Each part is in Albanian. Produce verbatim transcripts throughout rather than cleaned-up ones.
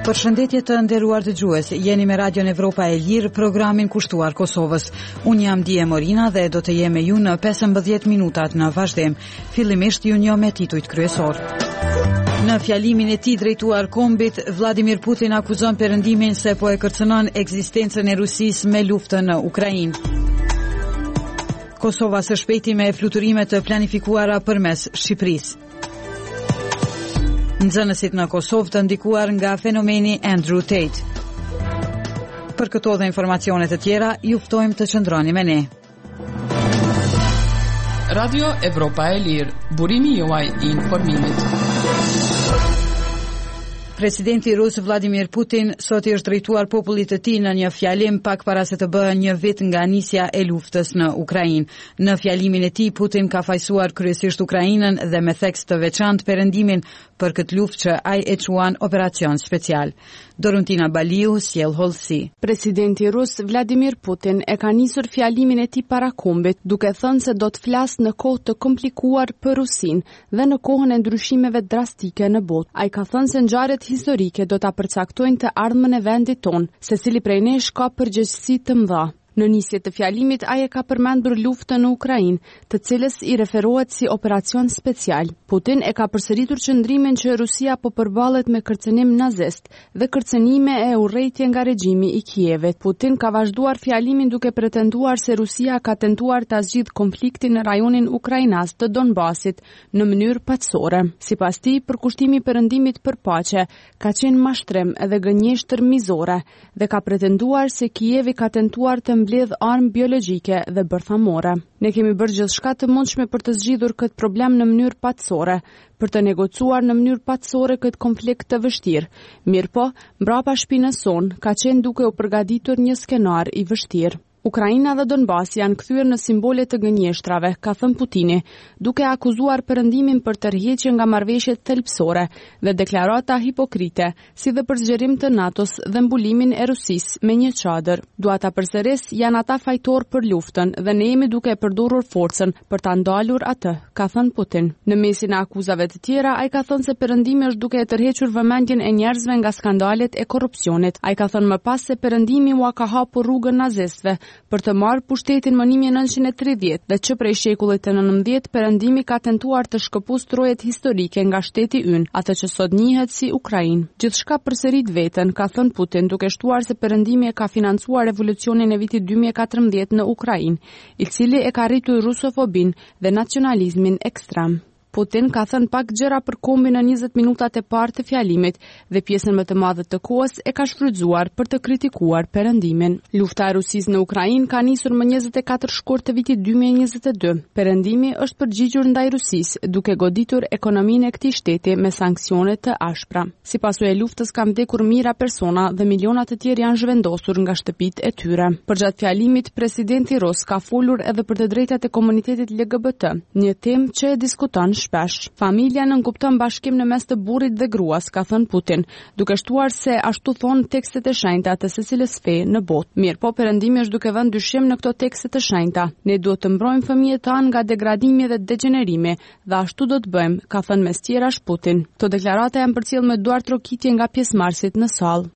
Përshëndetje të nderuar dëgjues, jeni me Radion Evropa e Lirë, programin kushtuar Kosovës. Unë jam Dije Morina dhe do të jem me ju në pesëmbëdhjetë minutat në vazhdim. Fillimisht ju njoh me titujt kryesor. Në fjalimin e tij drejtuar kombit, Vladimir Putin akuzon Perëndimin se po e kërcënon ekzistencën e Rusisë me luftën në Ukrainë. Kosova së shpejti me fluturime të planifikuara përmes Shqipërisë. Nxënësit në Kosovë të ndikuar nga fenomeni Andrew Tate. Për këto dhe informacione të tjera, ju ftojmë të qëndroni me ne. Radio Evropa e Lirë, burimi juaj i informimit. Presidenti rus Vladimir Putin sot i është drejtuar popullit të tij në një fjalim pak para se të bëhej një vit nga nisja e luftës në Ukrainë. Në fjalimin e tij Putin ka fajsuar kryesisht Ukrainën dhe me theks të veçantë Perëndimin për këtë luftë që ai e quan operacion special. Doruntina Baliu sjell hollësi. Presidenti rus Vladimir Putin e ka nisur fjalimin e tij para kombit, duke thënë se do të flasë në kohë të komplikuar për Rusinë dhe në kohën e ndryshimeve drastike në botë. Ai ka thënë se ngjarjet historike do ta përcaktojnë të ardhmen e vendit tonë, secili prej nesh ka përgjegjësi të mëdha. Në nisje të fjalimit, ai e ka përmendur luftën në Ukrainë, të cilës i referohet si operacion special. Putin e ka përsëritur qëndrimin që Rusia po përballet me kërcënim nazist dhe kërcënime e urrejtje nga regjimi i Kievit. Putin ka vazhduar fjalimin duke pretenduar se Rusia ka tentuar ta zgjidhë konfliktin në rajonin ukrainas të Donbasit në mënyrë paqësore. Sipas tij, përkushtimi i Perëndimit për paqe ka qenë mashtrim edhe gënjeshtër mizore dhe ka pretenduar se Kievi ka tentuar të mbledh armë biologjike dhe bërthamore. Ne kemi bërë gjithçka të mundshme për të zgjidhur këtë problem në mënyrë paqësore, për të negociuar në mënyrë paqësore këtë konflikt të vështirë. Mirpo, mbrapa shpinës sonë ka qenë duke u përgatitur një skenar i vështirë. Ukraina dhe Donbas janë kthyer në simbole të gënjeshtrave, ka thënë Putini, duke akuzuar Perëndimin për tërheqje nga marrëveshjet thelbësore dhe deklarata hipokrite, si dhe për zgjerim të NATO-s dhe mbulimin e Rusisë me një çadër. Dua ta përsëris, janë ata fajtor për luftën dhe ne jemi duke përdorur forcën për ta ndalur atë, ka thënë Putin. Në mesin e akuzave të tjera, ai ka thënë se Perëndimi është duke e tërhequr vëmendjen e njerëzve nga skandalet e korrupsionit. Ai ka thënë më pas se Perëndimi ua ka hapur rrugën nazistëve për të marrë pushtetin më një mijë e nëntëqind e tridhjetë dhe që prej shekullit të nëntëmbëdhjetë Perëndimi ka tentuar të shkëputë trojet historike nga shteti ynë, atë që sot njihet si Ukrainë. Gjithçka përsërit veten, ka thënë Putin, duke shtuar se Perëndimi e ka financuar revolucionin e vitit dy mijë e katërmbëdhjetë në Ukrainë, i cili e ka rritur rusofobinë dhe nacionalizmin ekstrem. Putin ka thënë pak gjëra për kombin në njëzet minutat e parë të fjalimit dhe pjesën më të madhe të kohës e ka shfrytzuar për të kritikuar Perëndimin. Lufta e Rusisë në Ukrainë ka nisur më njëzet e katër shkurt të vitit dy mijë e njëzet e dy. Perëndimi është përgjigjur ndaj Rusisë, duke goditur ekonominë e këtij shteti me sanksione të ashpra. Sipas e luftës kanë vdekur mijëra persona dhe miliona të tjerë janë zhvendosur nga shtëpitë e tyre. Përgjatë fjalimit, presidenti rus ka folur edhe për të drejtat e komunitetit L G B T, një temë që e diskuton shpesh. Familja nënkupton bashkim në mes të burrit dhe gruas, ka thënë Putin, duke shtuar se ashtu thonë tekstet e shenjta të secilës fe në botë. Mirë, po Perëndimi është duke vënë dyshim në këto tekste të shenjta. Ne duhet të mbrojmë fëmijët tanë nga degradimi dhe degenerimi, dhe ashtu do të bëjmë, ka thënë mes tjerash Putin. Këto deklarata janë përcjellë me duar trokitje nga pjesëmarrësit në sallë.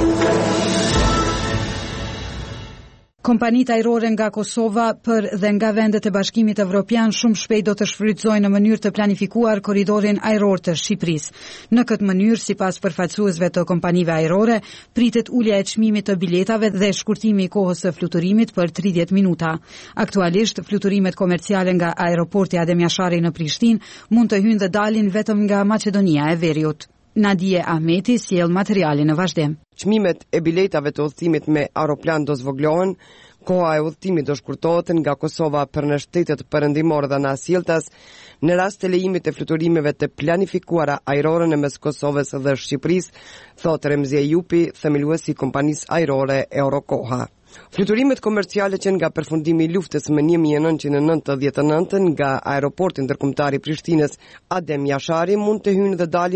Kompanitë ajrore nga Kosova për dhe nga vendet e Bashkimit Evropian shumë shpejt do të shfrytëzojnë në mënyrë të planifikuar korridorin ajror të Shqipërisë. Në këtë mënyrë, sipas përfaqësuesve të kompanive ajrore, pritet ulja e çmimit të biletave dhe shkurtimi i kohës së fluturimit për tridhjetë minuta. Aktualisht, fluturimet komerciale nga aeroporti Adem Jashari në Prishtinë mund të hyjnë dhe dalin vetëm nga Maqedonia e Veriut. Nadije Ahmeti sjell materialin në vazhdim. Çmimet e biletave të udhëtimit me aeroplan do zvoglohen, koha e udhëtimit do shkurtohet nga Kosova për në shtetet perëndimore dhe në Asjeltas, në rast të lejimit të fluturimeve të planifikuara ajrore në mes Kosovës dhe Shqipërisë, thotë Remzi Ejupi, themeluesi i kompanisë ajrore Eurokoha. Fluturimet komerciale që nga përfundimi i luftës më një mijë e nëntëqind e nëntëdhjetë e nëntë nga aeroporti ndërkombëtar i Prishtinës Adem Jashari mund të hyjnë dhe dalin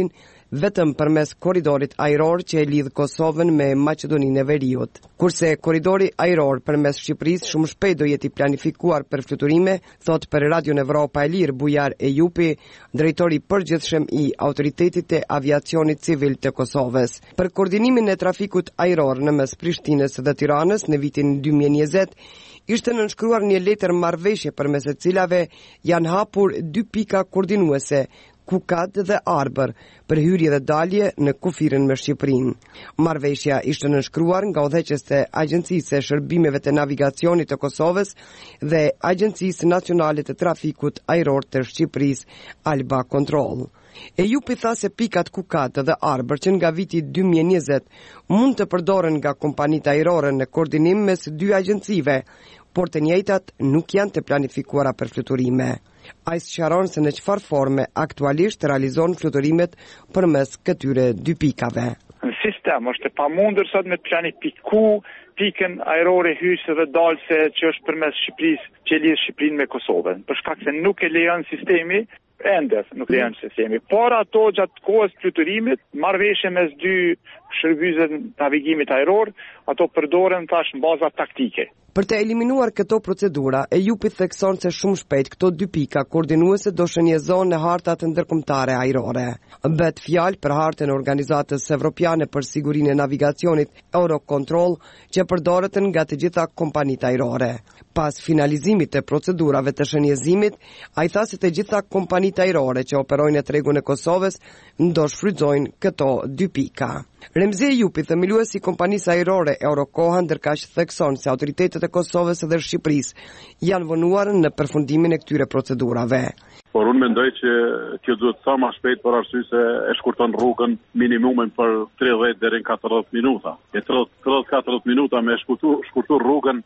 vetëm përmes korridorit ajror që e lidh Kosovën me Maqedoninë e Veriut. Kurse korridori ajror përmes Shqipërisë shumë shpejt do jeti planifikuar për fluturime, thot për Radio Evropa e Lirë Bujar Ejupi, drejtori përgjithshëm i Autoritetit të Aviacionit Civil të Kosovës. Për koordinimin e trafikut ajror në mes Prishtinës dhe Tiranës në vitin dy mijë e njëzet, ishte nënshkruar një letër marrëveshje përmes së cilave janë hapur dy pika koordinuese, Kukat dhe Arbër, për hyrje dhe dalje në kufirin me Shqipërinë. Marrëveshja ishte nënshkruar nga udhëheqës e Agjencisë së Shërbimeve të Navigacionit të Kosovës dhe Agjencisë Nacionale të Trafikut Ajror të Shqipërisë, Alba Control. Ejupi tha se pikat Kukat dhe Arbër që nga viti dy mijë e njëzet mund të përdoren nga kompanitë ajrore në koordinim mes dy agjencive, por të njëjtat nuk janë të planifikuara për fluturime. Ai sqaron se në çfarë forme aktualisht realizon fluturimet përmes këtyre dy pikave. Në sistem është e pamundur sot me planifiku pikën ajrore hyjse dhe dalse që është përmes Shqipërisë, që lidh Shqipërinë me Kosovën, për shkak se nuk e lejon sistemi. Ende nuk lejon sistemi. Por ato gjatë kohës fluturimit, marrëveshje mes dy shërbëzave navigimit ajror, ato përdoren tash në baza taktike. Për të eliminuar këto procedura, Ejupi thekson se shumë shpejt këto dy pika koordinuese do shënjezon në hartat ndërkombëtare ajrore. Bëhet fjalë për hartën e Organizatës Evropiane për Sigurinë e Navigacionit Eurocontrol, që përdoret nga të gjitha kompanitë ajrore. Pas finalizimit të procedurave të shënjezimit, ai tha se të gjitha kompanitë ajrore që operojnë në tregun e Kosovës do shfrytëzojnë këto dy pika. Remzi Ejupi, themeluesi i kompanisë ajrore Eurokoha, ndërkaq thekson se autoritetet e Kosovës dhe Shqipërisë janë vonuar në përfundimin e këtyre procedurave. Por unë mendoj që kjo duhet sa më shpejt për arsye se e shkurton rrugën minimumin për tridhjetë deri në katërdhjetë minuta. E tridhjetë katërdhjetë minuta me shkurtu shkurtu rrugën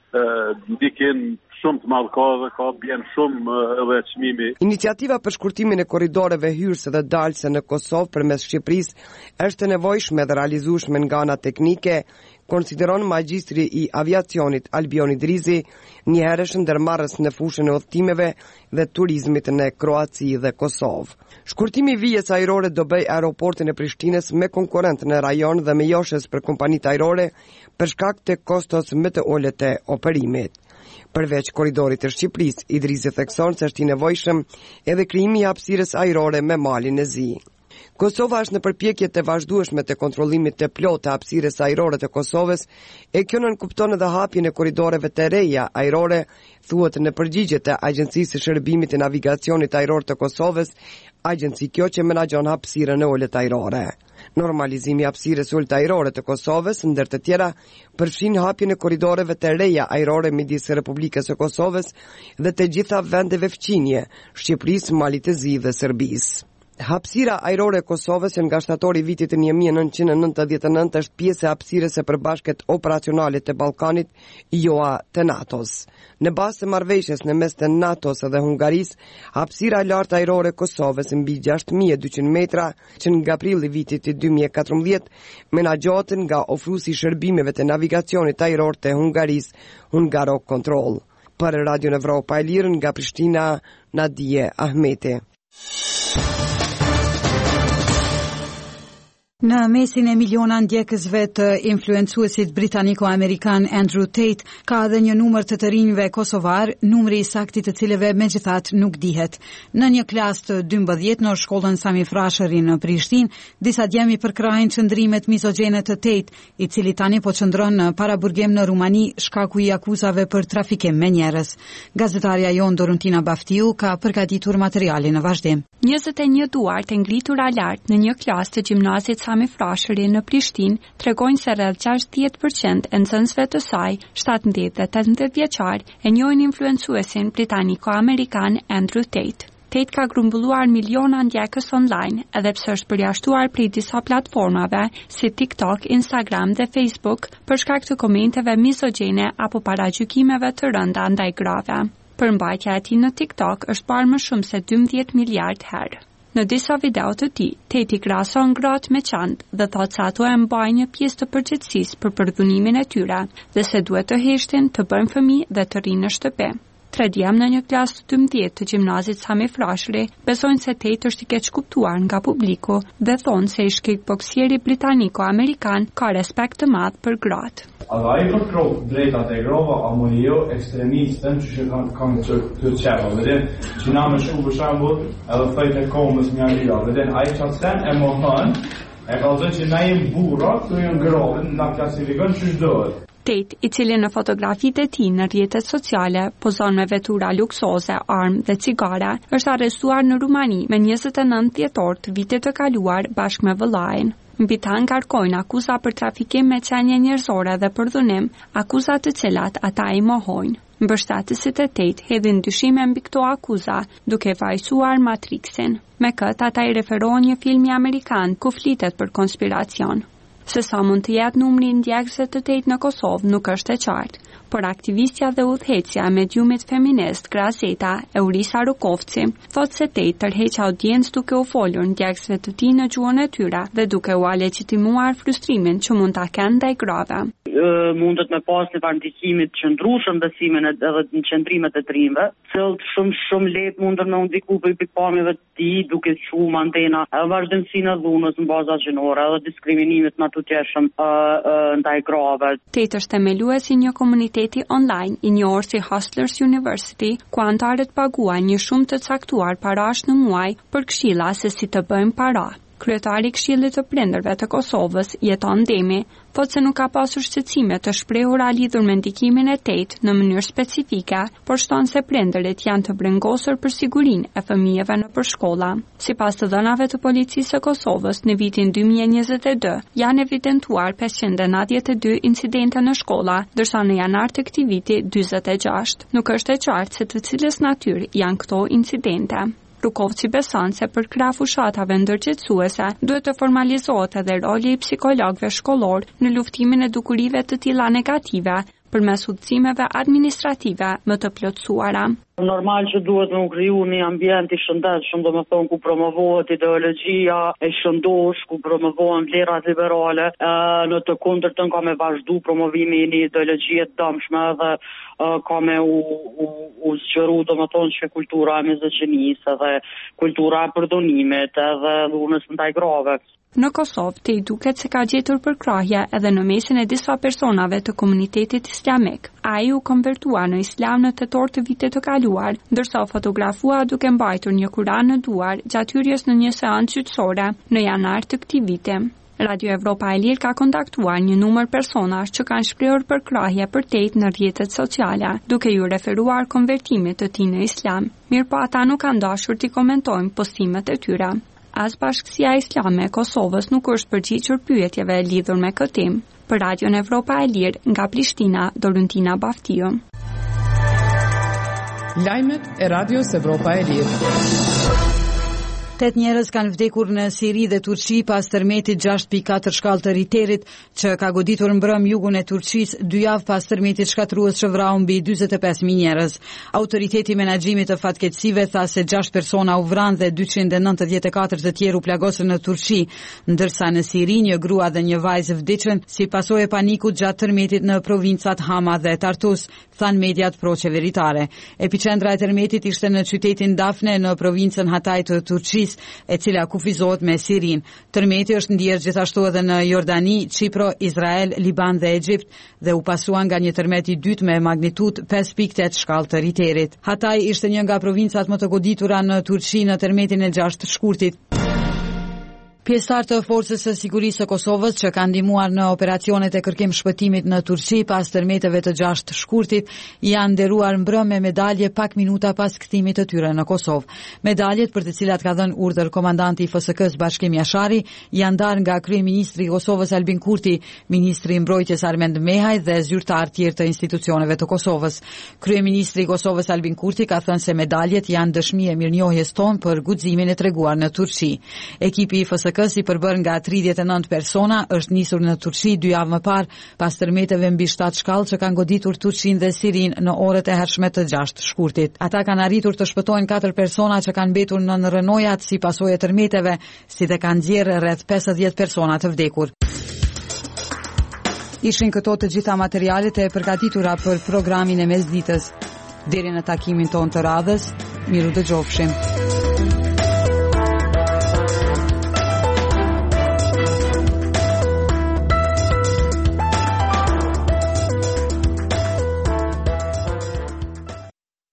ndikin shumë të madh ka dhe ka bjen shumë edhe çmimi. Iniciativa për shkurtimin e korridoreve hyrëse dhe dalëse në Kosovë përmes Shqipërisë është e nevojshme dhe realizueshme nga ana teknike, konsideron magjistri i aviacionit Albioni Drizi, një herësh ndërmarrës në fushën e udhëtimeve dhe turizmit në Kroaci dhe Kosovë. Shkurtimi i vijës ajrore do bëj aeroportin e Prishtinës me konkurrent në rajon dhe me joshes për kompanitë ajrore për shkak të kostos më të ulët të operimit. Përveç korridorit të Shqipërisë, Idrizi thekson se është i nevojshëm edhe krijimi i hapësirës ajrore me Malin e Zi. Kosova është në përpjekje të vazhdueshme të kontrollimit të plotë të hapësirës ajrore të Kosovës, e kjo nënkupton edhe hapjen e korridoreve të reja ajrore, thuhet në përgjigje të Agjencisë së Shërbimit të Navigacionit Ajror të Kosovës, agjenci kjo që menaxhon hapësirën e ulët ajrore. Normalizimi i hapësirës ulët ajrore të Kosovës, ndër të tjera, përfshin hapjen e korridoreve të reja ajrore midis Republikës së Kosovës dhe të gjitha vendeve fqinje, Shqipërisë, Malit të Zi dhe Serbisë. Hapësira ajrore e Kosovës nga shtatori i vitit një mijë e nëntëqind e nëntëdhjetë e nëntë është pjesë e hapësirës së përbashkët operacionale të Ballkanit, I O A të NATO-s. Në bazë të marrëveshjes në mes të NATO-s dhe Hungarisë, hapësira e lartë ajrore e Kosovës mbi gjashtë mijë e dyqind metra, që nga prilli i vitit dy mijë e katërmbëdhjetë menaxhohet nga ofruesi i shërbimeve të navigacionit ajror të Hungarisë, Hungaro Control. Për Radio Evropa e Lirë nga Prishtina, Nadije Ahmeti. Në mesin e miliona ndjekësve të influencuesit britaniko-amerikan Andrew Tate, ka edhe një numër të të rinjve kosovar, numri i saktit të cilëve megjithatë nuk dihet. Në një klasë të dymbëdhjetë në shkollën Sami Frashëri në Prishtinë, disa djemi përkrahin qëndrimet mizogjene të Tate, i cili tani po qëndron në paraburgim në Rumani shkaku i akuzave për trafikim me njerëz. Gazetarja jon Doruntina Baftiu ka përgatitur materialin në vazhdim. njëzet e një duart e ngritura lart në një klasë të gjimnazit Sami Frashëri në Prishtinë tregojnë se rreth gjashtëdhjetë përqind e nxënësve të saj, shtatëdhjetë dhe tetëmbëdhjetë vjeçar, e njohin influencuesin britaniko-amerikan Andrew Tate. Tate ka grumbulluar miliona ndjekës online, edhe pse është përjashtuar prej disa platformave si TikTok, Instagram dhe Facebook për shkak të komenteve mizogjene apo paragjykimeve të rënda ndaj grave. Përmbajtja e tij në TikTok është parë më shumë se dymbëdhjetë miliard herë. Në disa video të tij, Tate i krahason gratë me qantë dhe thotë se ato e mbajnë një pjesë të përgjegjësisë për përdhunimin e tyre dhe se duhet të heshtin, të bëjnë fëmijë dhe të rinë në shtëpi. tre djemë në një klasë të dymbëdhjetë të gjimnazit Sami Frashëri besojnë se Tate është i keq kuptuar nga publiku dhe thonë se ish kickboksieri britaniko-amerikan ka respekt të madh për gratë. Edhe ai përkrov drejtat e grave apo jo ekstremistën që kanë kanë të të çeva, vetëm që na më shumë për shembull, edhe thojtë komës një alira, vetëm ai çfarë e mohon, e ka thënë që na jemi burra, këtu janë grave, na klasifikon ç'është dohet. Tate, i cili në fotografitë e tij në rrjetet sociale pozon me vetura luksoze, armë dhe cigare, është arrestuar në Rumani me njëzet e nëntë dhjetor të vitit të kaluar bashkë me vëllain. Mbi ta ngarkojnë akuza për trafikim me qenie njerëzore dhe për dhunim, akuza të cilat ata i mohojnë. Mbështetësit e Tate hedhin dyshime mbi këto akuza, duke vajsuar Matrixin. Me këtë ata i referohen një filmi amerikan ku flitet për konspiracion. Se sa mund të jetë numri i ndjekësve të Tate në Kosovë nuk është e qartë, por aktivistja dhe udhëheqja e mediumit feminist Grazeta Eurisa Rukovci thotë se Tate tërheq audiencë duke u folur ndjekësve të tij në gjuhën e tyre dhe duke u legjitimuar frustrimin që mund ta kenë ndaj grave. Mundet me pas një farë ndikimit të qëndrueshëm besimin edhe në qëndrimet e trimëve, cilët shumë shumë lehtë mundën me u ndiku për pikpamjeve të tij duke quajtur mantena edhe vazhdimsinë e dhunës në baza gjinore edhe diskriminimit më të tjeshëm ndaj grave. Tate është themelues i një komuniteti online i njohur si Hustlers University, ku anëtarët paguajnë një shumë të caktuar parash në muaj për këshilla se si të bëjmë para. Kryetari i Këshillit të Prindërve të Kosovës, Jeton Demi, thotë se nuk ka pasur shqetësime të shprehura lidhur me ndikimin e Tate në mënyrë specifike, por shton se prindërit janë të brengosur për sigurinë e fëmijëve nëpër shkolla. Sipas të dhënave të policisë së Kosovës, në vitin dy mijë e njëzet e dy janë evidentuar pesëqind e nëntëdhjetë e dy incidente në shkolla, ndërsa në janar të këtij viti dyzet e gjashtë. Nuk është e qartë se të cilës natyrë janë këto incidente. Rukovci beson se për krah fushatave ndërgjegjësuese duhet të formalizohet edhe roli i psikologëve shkollor në luftimin e dukurive të tilla negative përmes udhëzimeve administrative më të plotësuara. Normal që duhet me u kriju një ambient i shëndetshëm, do me thonë ku promovohet ideologjia e shëndosh, ku promovohen vlerat liberale, e, në të kundërtën ka me vazhdu promovimi i një ideologjie të dëmshme dhe e, ka me u, u, u zgjeru, do me thonë që kultura e mizogjinisë dhe kultura e përdonimit edhe dhunës ndaj grave. Në Kosovë, te i duket se ka gjetur përkrahje edhe në mesin e disa personave të komunitetit islamik. Ai u konvertua në islam në tetor të vitit të kaluar, ndërsa u fotografua duke mbajtur një Kuran në duar gjatë hyrjes në një seancë qytetore në janar të këtij viti. Radio Evropa e Lirë ka kontaktuar një numër personash që kanë shprehur përkrahje për Tate në rrjetet sociale, duke ju referuar konvertimit të tij në islam. Mirëpo ata nuk kanë dashur t'i komentojnë postimet e tyre. As Bashkësia Islame e Kosovës nuk është përgjigjur pyetjeve lidhur me këtë temë. Për Radion Evropa e Lirë nga Prishtina, Doruntina Baftiu. Lajmet e Radios Evropa e Lirë. Tet njerëz kanë vdekur në Siri dhe Turqi pas tërmetit gjashtë pikë katër shkallë të Riterit që ka goditur mbrëm jugun e Turqisë dy javë pas tërmetit shkatrues që vrau mbi dyzet e pesë mijë njerëz. Autoriteti menaxhimit të fatkeqësive tha se gjashtë persona u vranë dhe dyqind e nëntëdhjetë e katër të tjerë u plagosën në Turqi, ndërsa në Siri një grua dhe një vajzë vdiqën si pasojë e panikut gjatë tërmetit në provincat Hama dhe Tartus, than mediat pro-qeveritare. Epicentra e tërmetit ishte në qytetin Dafne në provincën Hatay të Turqisë, e cila kufizohet me Sirin. Tërmeti është ndier gjithashtu edhe në Jordani, Çipro, Izrael, Liban dhe Egjipt dhe u pasua nga një tërmet i dytë me magnitudë pesë pikë tetë shkallë të Riterit. Hatay ishte një nga provincat më të goditura në Turqi në tërmetin e gjashtë shkurtit. Pjesëtar të Forcës së Sigurisë së Kosovës që kanë ndihmuar në operacionet e kërkim shpëtimit në Turqi pas tërmeteve të gjashtë shkurtit janë nderuar mbrëm me medalje pak minuta pas kthimit të tyre në Kosovë. Medaljet për të cilat ka dhënë urdhër komandanti i F S K-s Bashkim Jashari janë ndarë nga kryeministri i Kosovës Albin Kurti, ministri i Mbrojtjes Armend Mehaj dhe zyrtar tjerë të institucioneve të Kosovës. Kryeministri i Kosovës Albin Kurti ka thënë se medaljet janë dëshmi e mirënjohjes tonë për guximin e treguar në Turqi. Ekipi i F S K si përbër nga tridhjetë e nëntë persona është nisur në Turqi dy javë më parë pas tërmeteve mbi shtatë shkallë që kanë goditur Turqinë dhe Sirin në orët e hershme të gjashtë shkurtit. Ata kanë arritur të shpëtojnë katër persona që kanë mbetur në rënojat si pasojë e tërmeteve, si dhe kanë nxjerrë rreth pesëdhjetë persona të vdekur. Ishin këto të gjitha materialet e përgatitura për programin e mesditës. Deri në takimin tonë të radhës, miru dëgjofshim.